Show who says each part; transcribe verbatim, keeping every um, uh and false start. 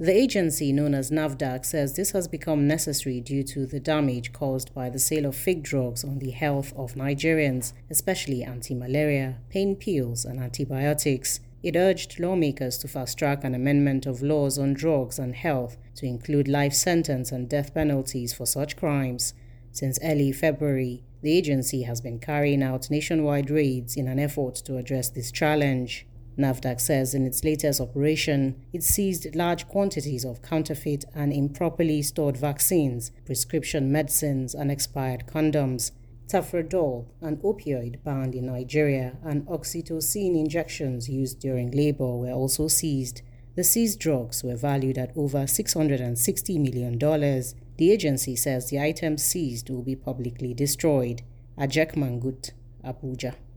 Speaker 1: The agency, known as NAFDAC, says this has become necessary due to the damage caused by the sale of fake drugs on the health of Nigerians, especially anti-malaria, pain pills, and antibiotics. It urged lawmakers to fast-track an amendment of laws on drugs and health to include life sentence and death penalties for such crimes. Since early February, the agency has been carrying out nationwide raids in an effort to address this challenge. NAFDAC says in its latest operation, it seized large quantities of counterfeit and improperly stored vaccines, prescription medicines, and expired condoms. Tafrodol, an opioid banned in Nigeria, and oxytocin injections used during labor were also seized. The seized drugs were valued at over six hundred sixty million dollars. The agency says the items seized will be publicly destroyed. Ajek Mangut, Abuja.